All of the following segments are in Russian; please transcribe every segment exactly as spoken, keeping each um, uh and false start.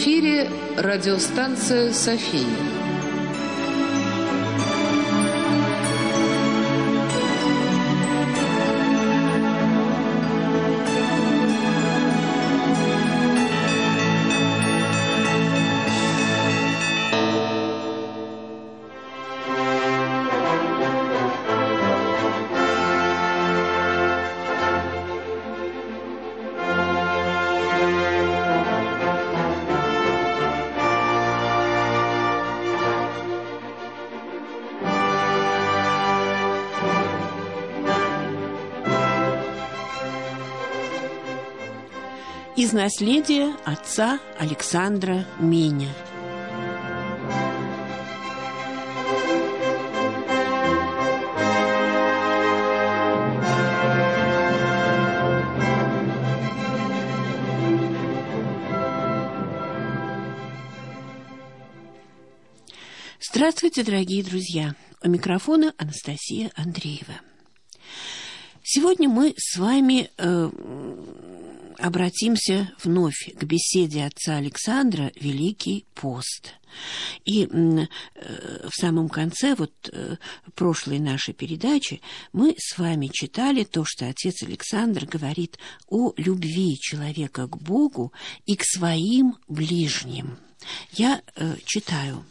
эфире радиостанция «София». Из наследия отца Александра Меня. Здравствуйте, дорогие друзья! У микрофона Анастасия Андреева. Сегодня мы с вами э, обратимся вновь к беседе отца Александра «Великий пост». И э, в самом конце вот э, прошлой нашей передачи мы с вами читали то, что отец Александр говорит о любви человека к Богу и к своим ближним. Я э, читаю.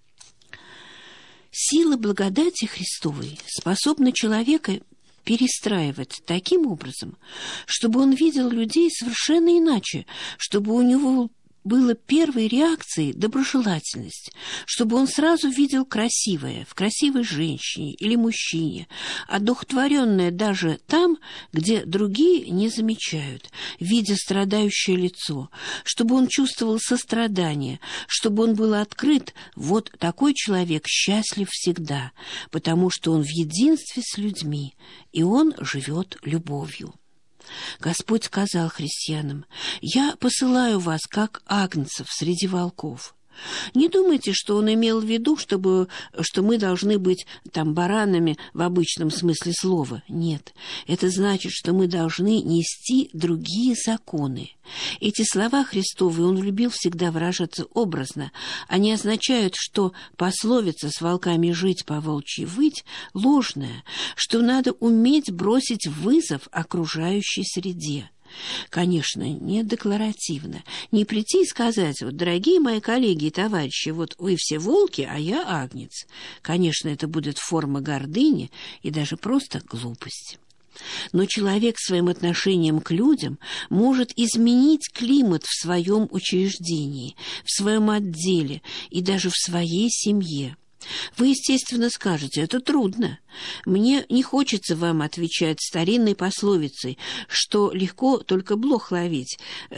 Сила благодати Христовой способна человека перестраивать таким образом, чтобы он видел людей совершенно иначе, чтобы у него было первой реакцией доброжелательность, чтобы он сразу видел красивое в красивой женщине или мужчине, одухотворенное даже там, где другие не замечают, видя страдающее лицо, чтобы он чувствовал сострадание, чтобы он был открыт. Вот такой человек счастлив всегда, потому что он в единстве с людьми, и он живет любовью. Господь сказал христианам: «Я посылаю вас, как агнцев среди волков». Не думайте, что он имел в виду, чтобы, что мы должны быть там баранами в обычном смысле слова. Нет, это значит, что мы должны нести другие законы. Эти слова Христовы он любил всегда выражаться образно. Они означают, что пословица «с волками жить, по волчьи выть» ложная, что надо уметь бросить вызов окружающей среде. Конечно, не декларативно. Не прийти и сказать: вот, дорогие мои коллеги и товарищи, вот вы все волки, а я агнец. Конечно, это будет форма гордыни и даже просто глупость. Но человек своим отношением к людям может изменить климат в своем учреждении, в своем отделе и даже в своей семье. Вы, естественно, скажете: это трудно. Мне не хочется вам отвечать старинной пословицей, что легко только блох ловить,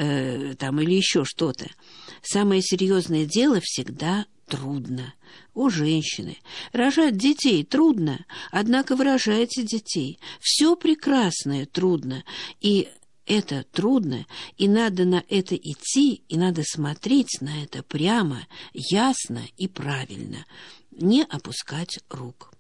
э, там, или еще что-то. Самое серьезное дело всегда трудно. О, женщины, рожать детей трудно, однако вы рожаете детей. Все прекрасное трудно, и это трудно, и надо на это идти, и надо смотреть на это прямо, ясно и правильно. Не опускать рук.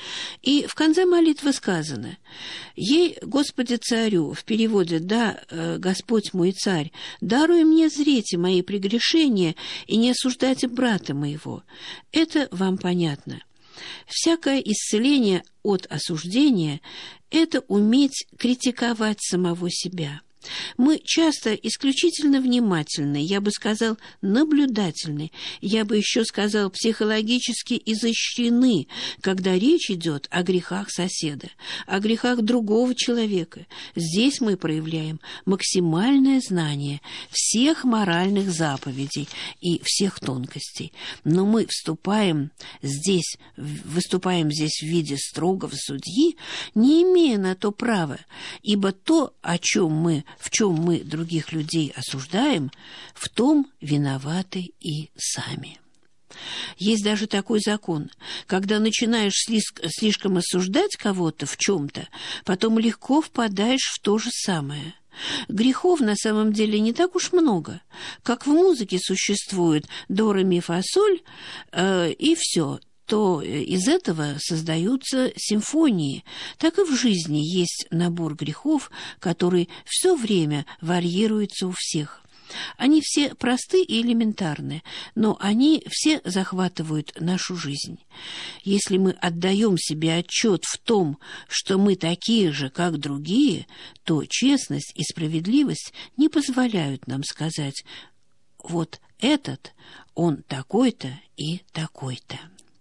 И в конце молитвы сказано: «Ей, Господи Царю», в переводе «Да, Господь мой Царь, даруй мне зрите мои прегрешения и не осуждайте брата моего». Это вам понятно. Всякое исцеление от осуждения – это уметь критиковать самого себя. Мы часто исключительно внимательны, я бы сказал, наблюдательны, я бы еще сказал, психологически изощрены, когда речь идет о грехах соседа, о грехах другого человека. Здесь мы проявляем максимальное знание всех моральных заповедей и всех тонкостей. Но мы вступаем здесь, выступаем здесь в виде строгого судьи, не имея на то права, ибо то, о чем мы в чем мы других людей осуждаем, в том виноваты и сами. Есть даже такой закон: когда начинаешь слишком осуждать кого-то в чем-то, потом легко впадаешь в то же самое. Грехов на самом деле не так уж много. Как в музыке существует до, ре, ми, фа, соль, э, и все. То из этого создаются симфонии. Так и в жизни есть набор грехов, который все время варьируется у всех. Они все просты и элементарны, но они все захватывают нашу жизнь. Если мы отдаем себе отчет в том, что мы такие же, как другие, то честность и справедливость не позволяют нам сказать: вот этот, он такой-то и такой-то.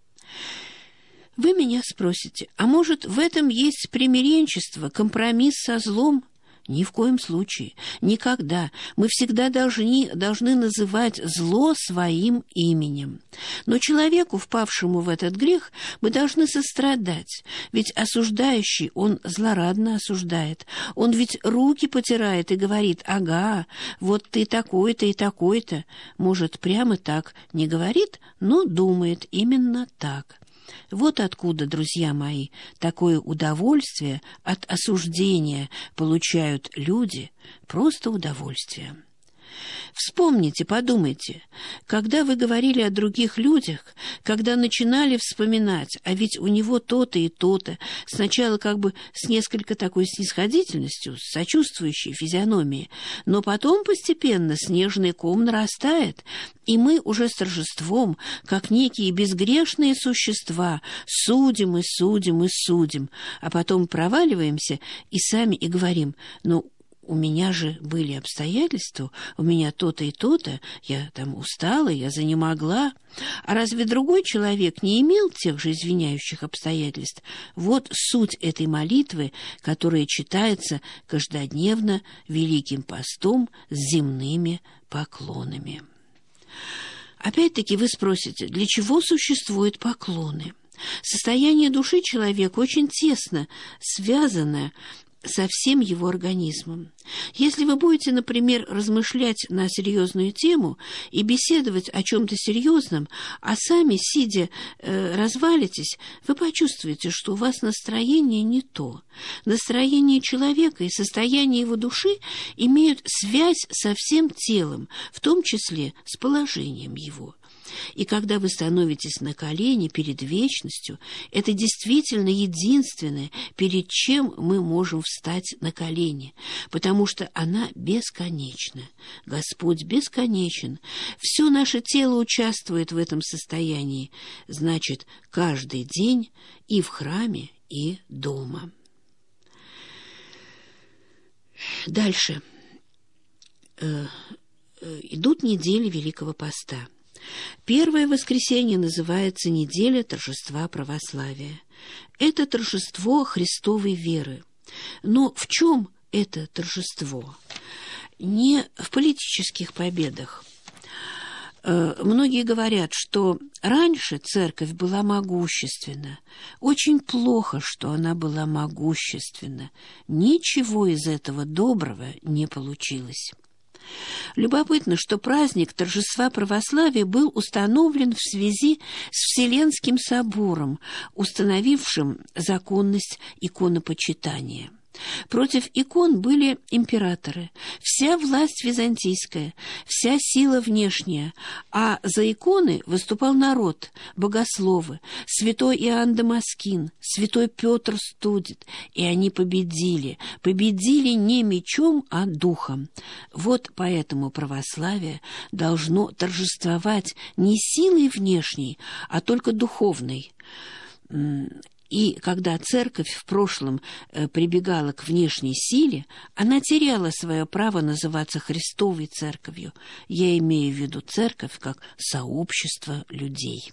Вы меня спросите, а может, в этом есть примиренчество, компромисс со злом? Ни в коем случае, никогда. Мы всегда должны, должны называть зло своим именем. Но человеку, впавшему в этот грех, мы должны сострадать. Ведь осуждающий, он злорадно осуждает. Он ведь руки потирает и говорит: ага, вот ты такой-то и такой-то. Может, прямо так не говорит, но думает именно так. Вот откуда, друзья мои, такое удовольствие от осуждения получают люди, просто удовольствие. Вспомните, подумайте, когда вы говорили о других людях, когда начинали вспоминать, а ведь у него то-то и то-то, сначала как бы с несколько такой снисходительностью, с сочувствующей физиономией, но потом постепенно снежный ком нарастает, и мы уже с торжеством, как некие безгрешные существа, судим и судим и судим, а потом проваливаемся и сами и говорим: ну, у меня же были обстоятельства, у меня то-то и то-то, я там устала, я занемогла. А разве другой человек не имел тех же извиняющих обстоятельств? Вот суть этой молитвы, которая читается каждодневно Великим постом с земными поклонами. Опять-таки вы спросите, для чего существуют поклоны? Состояние души человека очень тесно связано со всем его организмом. Если вы будете, например, размышлять на серьезную тему и беседовать о чем-то серьезном, а сами, сидя, э, развалитесь, вы почувствуете, что у вас настроение не то. Настроение человека и состояние его души имеют связь со всем телом, в том числе с положением его. И когда вы становитесь на колени перед вечностью, это действительно единственное, перед чем мы можем встать на колени, потому что она бесконечна. Господь бесконечен. Все наше тело участвует в этом состоянии. Значит, каждый день и в храме, и дома. Дальше. Э, э, идут недели Великого Поста. Первое воскресенье называется неделя торжества православия. Это торжество Христовой веры. Но в чем это торжество? Не в политических победах. Многие говорят, что раньше церковь была могущественна. Очень плохо, что она была могущественна. Ничего из этого доброго не получилось. Любопытно, что праздник торжества православия был установлен в связи с Вселенским собором, установившим законность иконопочитания. Против икон были императоры, вся власть византийская, вся сила внешняя, а за иконы выступал народ, богословы, святой Иоанн Дамаскин, святой Петр Студит, и они победили, победили не мечом, а духом. Вот поэтому православие должно торжествовать не силой внешней, а только духовной. И когда церковь в прошлом э, прибегала к внешней силе, она теряла свое право называться Христовой церковью. Я имею в виду церковь как сообщество людей.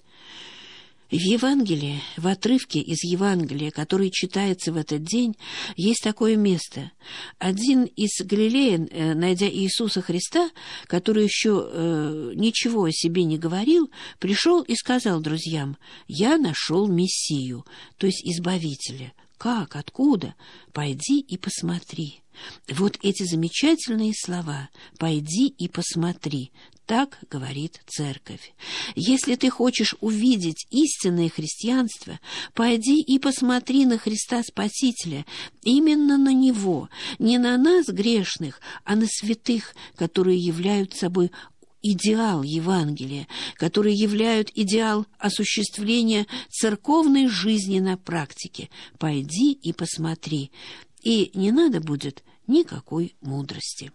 В Евангелии, в отрывке из Евангелия, который читается в этот день, есть такое место. Один из галилеян, найдя Иисуса Христа, который еще э, ничего о себе не говорил, пришел и сказал друзьям: «Я нашел Мессию», то есть Избавителя. Как? Откуда? Пойди и посмотри. Вот эти замечательные слова «пойди и посмотри». Так говорит церковь. Если ты хочешь увидеть истинное христианство, пойди и посмотри на Христа Спасителя, именно на Него, не на нас, грешных, а на святых, которые являют собой идеал Евангелия, которые являют идеал осуществления церковной жизни на практике. Пойди и посмотри, и не надо будет никакой мудрости.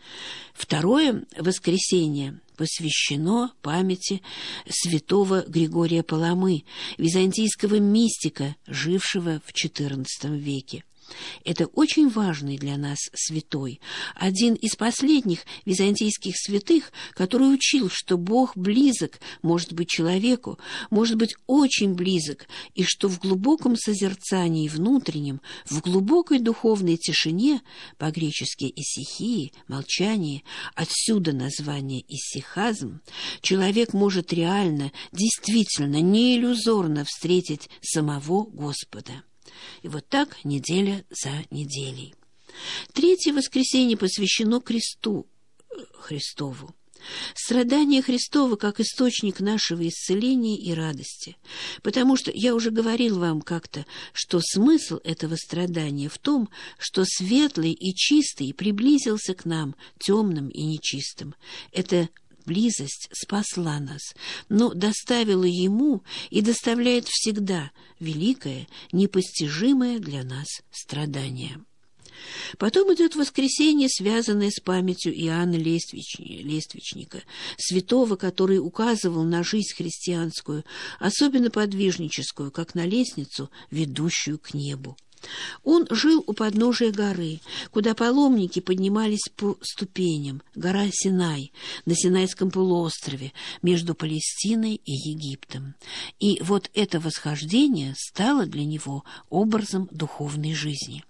Второе воскресенье посвящено памяти святого Григория Паламы, византийского мистика, жившего в четырнадцатом веке. Это очень важный для нас святой, один из последних византийских святых, который учил, что Бог близок, может быть, человеку, может быть, очень близок, и что в глубоком созерцании внутреннем, в глубокой духовной тишине, по-гречески исихии, молчание, отсюда название исихазм, человек может реально, действительно, не иллюзорно встретить самого Господа. И вот так неделя за неделей. Третье воскресенье посвящено кресту Христову. Страдания Христова как источник нашего исцеления и радости. Потому что я уже говорил вам как-то, что смысл этого страдания в том, что светлый и чистый приблизился к нам, темным и нечистым. Это близость спасла нас, но доставила ему и доставляет всегда великое, непостижимое для нас страдание. Потом идет воскресенье, связанное с памятью Иоанна Лествичника, святого, который указывал на жизнь христианскую, особенно подвижническую, как на лестницу, ведущую к небу. Он жил у подножия горы, куда паломники поднимались по ступеням, гора Синай, на Синайском полуострове, между Палестиной и Египтом. И вот это восхождение стало для него образом духовной жизни.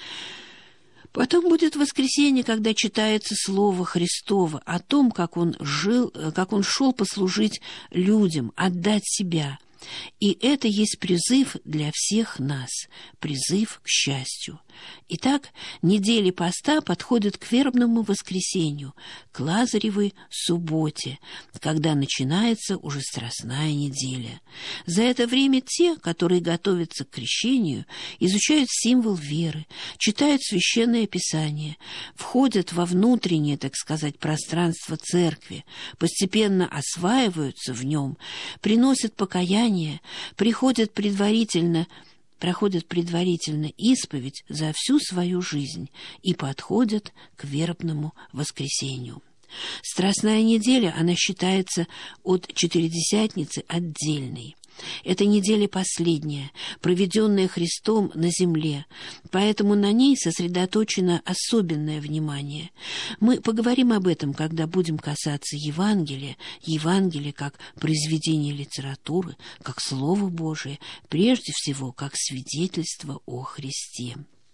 Потом будет воскресенье, когда читается слово Христово о том, как он жил, как он шел послужить людям, отдать себя. И это есть призыв для всех нас, призыв к счастью. Итак, недели поста подходят к вербному воскресенью, к Лазаревой субботе, когда начинается уже Страстная неделя. За это время те, которые готовятся к крещению, изучают символ веры, читают Священное Писание, входят во внутреннее, так сказать, пространство церкви, постепенно осваиваются в нем, приносят покаяние, приходят предварительно проходят предварительно исповедь за всю свою жизнь и подходят к вербному воскресенью. Страстная неделя, она считается от Четыредесятницы отдельной. Это неделя последняя, проведенная Христом на земле, поэтому на ней сосредоточено особенное внимание. Мы поговорим об этом, когда будем касаться Евангелия, Евангелия как произведение литературы, как Слово Божие, прежде всего как свидетельство о Христе.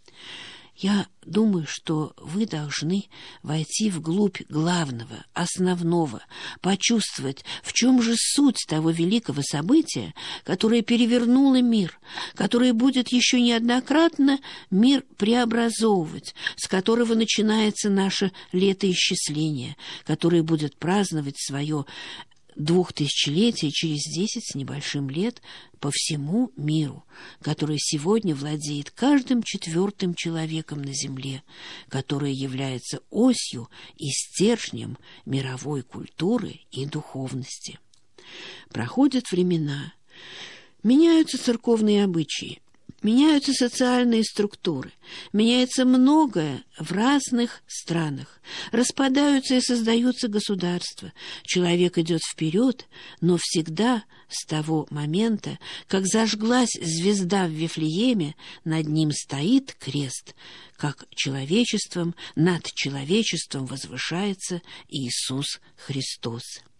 Я думаю, что вы должны войти вглубь главного, основного, почувствовать, в чем же суть того великого события, которое перевернуло мир, которое будет еще неоднократно мир преобразовывать, с которого начинается наше летоисчисление, которое будет праздновать свое двухтысячелетие через десять с небольшим лет по всему миру, который сегодня владеет каждым четвертым человеком на земле, который является осью и стержнем мировой культуры и духовности. Проходят времена, меняются церковные обычаи, меняются социальные структуры, меняется многое в разных странах, распадаются и создаются государства. Человек идет вперед, но всегда с того момента, как зажглась звезда в Вифлееме, над ним стоит крест, как человечеством, над человечеством возвышается Иисус Христос.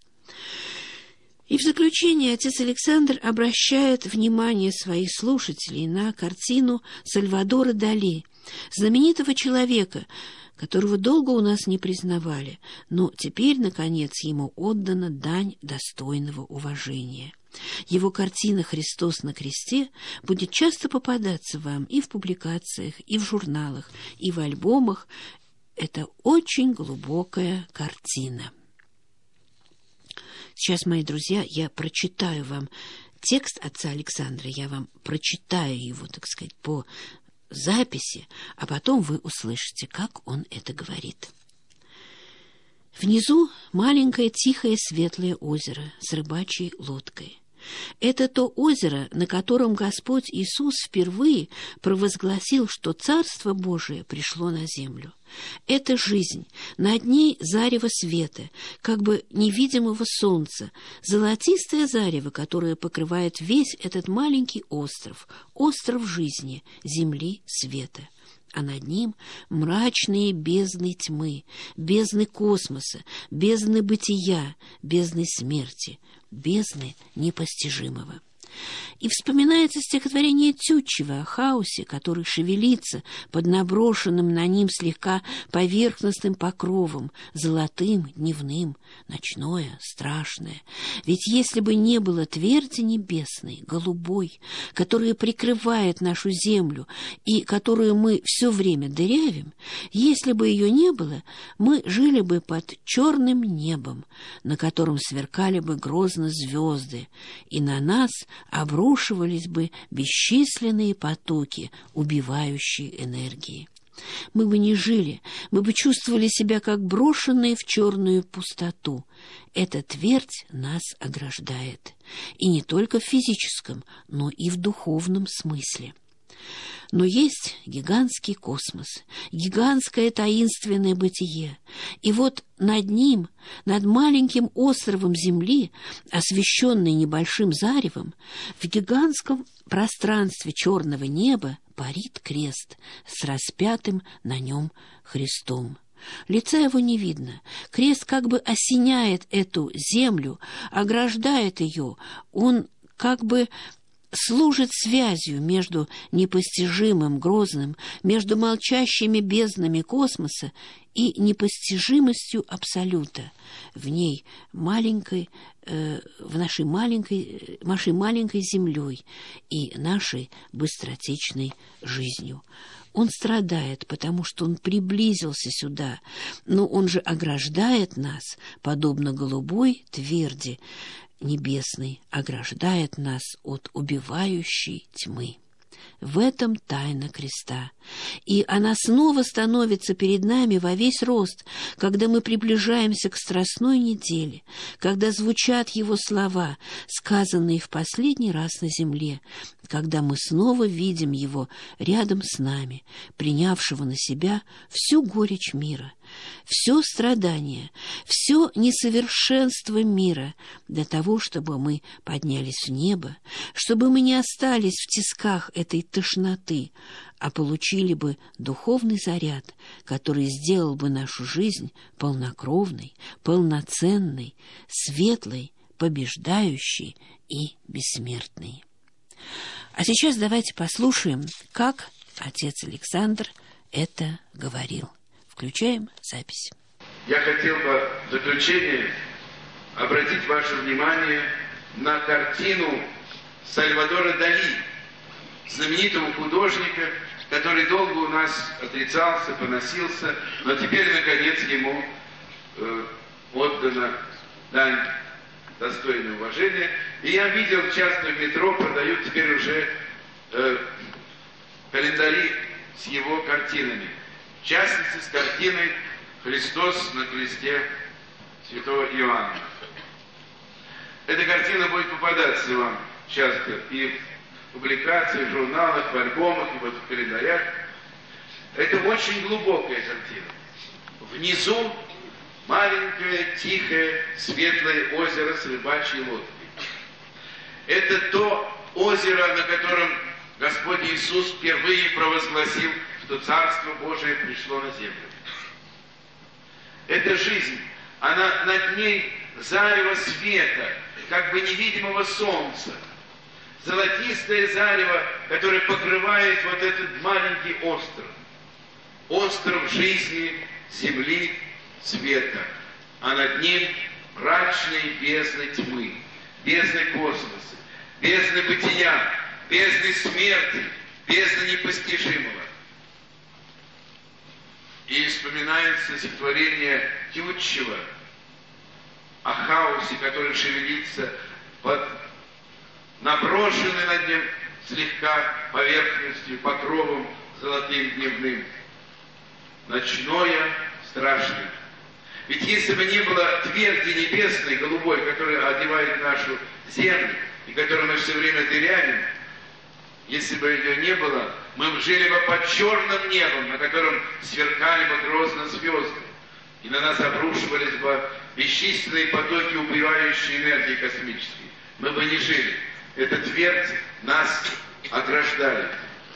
И в заключение отец Александр обращает внимание своих слушателей на картину Сальвадора Дали, знаменитого человека, которого долго у нас не признавали, но теперь, наконец, ему отдана дань достойного уважения. Его картина «Христос на кресте» будет часто попадаться вам и в публикациях, и в журналах, и в альбомах. Это очень глубокая картина. Сейчас, мои друзья, я прочитаю вам текст отца Александра, я вам прочитаю его, так сказать, по записи, а потом вы услышите, как он это говорит. Внизу маленькое тихое светлое озеро с рыбачьей лодкой. Это то озеро, на котором Господь Иисус впервые провозгласил, что Царство Божие пришло на землю. Это жизнь, над ней зарево света, как бы невидимого солнца, золотистое зарево, которое покрывает весь этот маленький остров, остров жизни, земли, света. А над ним мрачные бездны тьмы, бездны космоса, бездны бытия, бездны смерти, бездны непостижимого. И вспоминается стихотворение Тютчева о хаосе, который шевелится под наброшенным на ним слегка поверхностным покровом, золотым, дневным, ночное, страшное. Ведь если бы не было тверди небесной, голубой, которая прикрывает нашу землю и которую мы все время дырявим, если бы ее не было, мы жили бы под черным небом, на котором сверкали бы грозно звезды, и на нас обрушивались бы бесчисленные потоки убивающей энергии. Мы бы не жили, мы бы чувствовали себя как брошенные в черную пустоту. Эта твердь нас ограждает, и не только в физическом, но и в духовном смысле. Но есть гигантский космос, гигантское таинственное бытие. И вот над ним, над маленьким островом Земли, освещенный небольшим заревом, в гигантском пространстве черного неба парит крест с распятым на нем Христом. Лица его не видно. Крест как бы осеняет эту землю, ограждает ее. Он как бы служит связью между непостижимым, грозным, между молчащими безднами космоса и непостижимостью абсолюта в ней маленькой, э, в нашей маленькой, нашей маленькой землей и нашей быстротечной жизнью. Он страдает, потому что он приблизился сюда, но он же ограждает нас, подобно голубой тверди небесной, ограждает нас от убивающей тьмы. В этом тайна креста. И она снова становится перед нами во весь рост, когда мы приближаемся к страстной неделе, когда звучат его слова, сказанные в последний раз на земле, когда мы снова видим его рядом с нами, принявшего на себя всю горечь мира, все страдание, все несовершенство мира для того, чтобы мы поднялись в небо, чтобы мы не остались в тисках этой тошноты, а получили бы духовный заряд, который сделал бы нашу жизнь полнокровной, полноценной, светлой, побеждающей и бессмертной. А сейчас давайте послушаем, как отец Александр это говорил. Включаем запись. Я хотел бы в заключение обратить ваше внимание на картину Сальвадора Дали, знаменитого художника, который долго у нас отрицался, поносился, но теперь, наконец, ему э, отдана дань достойное уважение. И я видел, часто в метро продают теперь уже э, календари с его картинами. В частности, с картиной «Христос на кресте» святого Иоанна. Эта картина будет попадаться вам часто и в публикациях, в журналах, в альбомах, и вот в календарях. Это очень глубокая картина. Внизу маленькое, тихое, светлое озеро с рыбачьей лодкой. Это то озеро, на котором Господь Иисус впервые провозгласил, что Царство Божие пришло на землю. Это жизнь, она над ней зарево света, как бы невидимого солнца. Золотистое зарево, которое покрывает вот этот маленький остров. Остров жизни, земли, света. А над ним мрачные бездны тьмы, бездны космоса, бездны бытия, бездны смерти, бездны непостижимого. И вспоминается стихотворение Тютчева о хаосе, который шевелится под наброшенной над ним слегка поверхностью, покровом золотым дневным. Ночное, страшное. Ведь если бы не было тверди небесной, голубой, которая одевает нашу землю, и которую мы все время теряем, если бы ее не было, мы жили бы под черным небом, на котором сверкали бы грозно звезды, и на нас обрушивались бы бесчисленные потоки убивающей энергии космической. Мы бы не жили. Эта твердь нас ограждает.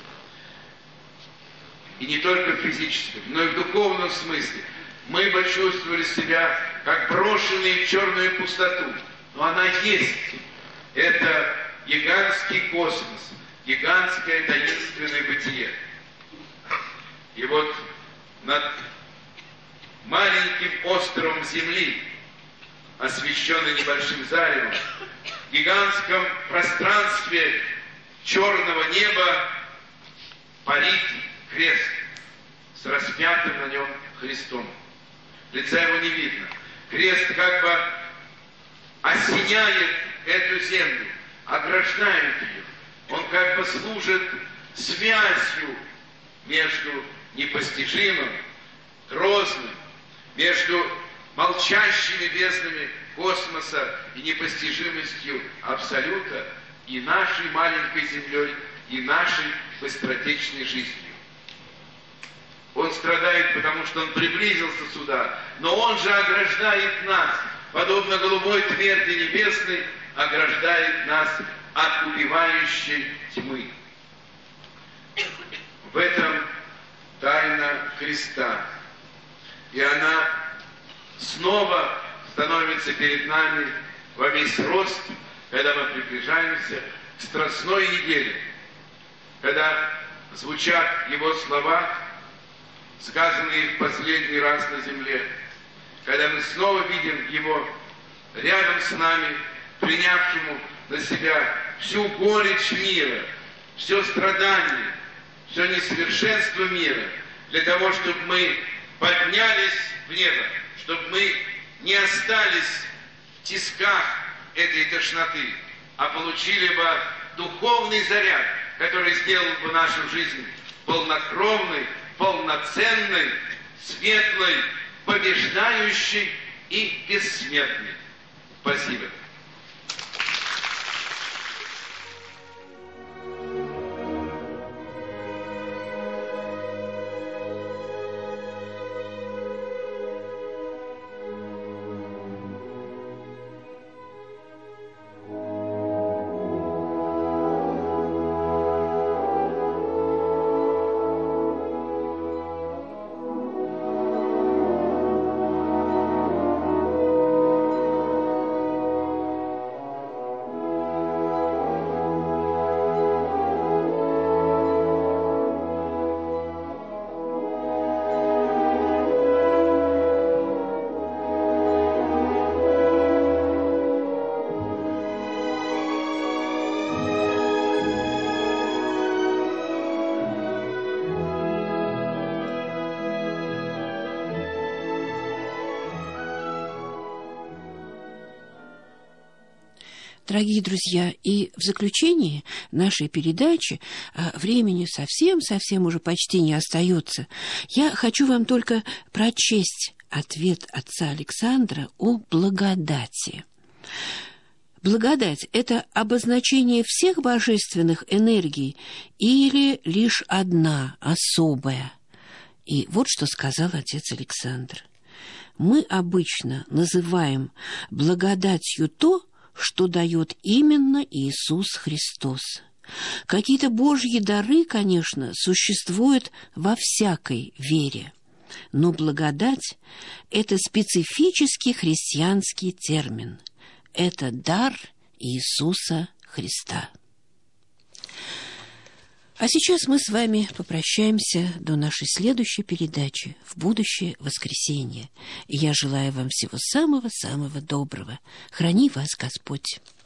И не только в физическом, но и в духовном смысле. Мы бы чувствовали себя как брошенные в черную пустоту. Но она есть. Это гигантский космос, гигантское таинственное бытие. И вот над маленьким островом Земли, освещенный небольшим заревом, в гигантском пространстве черного неба парит крест с распятым на нем Христом. Лица его не видно. Крест как бы осеняет эту землю, ограждает ее. Он как бы служит связью между непостижимым, грозным, между молчащими безднами космоса и непостижимостью Абсолюта и нашей маленькой землей, и нашей быстротечной жизнью. Он страдает, потому что он приблизился сюда, но он же ограждает нас, подобно голубой тверди небесной, ограждает нас от убивающей тьмы. В этом тайна Христа. И она снова становится перед нами во весь рост, когда мы приближаемся к Страстной неделе, когда звучат Его слова, сказанные в последний раз на земле, когда мы снова видим Его рядом с нами, принявшему на себя всю горечь мира, все страдание, все несовершенство мира, для того, чтобы мы поднялись в небо, чтобы мы не остались в тисках этой тошноты, а получили бы духовный заряд, который сделал бы нашу жизнь полнокровной, полноценной, светлой, побеждающей и бессмертной. Спасибо. Дорогие друзья, и в заключении нашей передачи, времени совсем-совсем уже почти не остается, я хочу вам только прочесть ответ отца Александра о благодати. Благодать – это обозначение всех божественных энергий или лишь одна, особая? И вот что сказал отец Александр. Мы обычно называем благодатью то, что дает именно Иисус Христос. Какие-то Божьи дары, конечно, существуют во всякой вере, но благодать – это специфический христианский термин. Это дар Иисуса Христа. А сейчас мы с вами попрощаемся до нашей следующей передачи в будущее воскресенье. И я желаю вам всего самого-самого доброго. Храни вас Господь.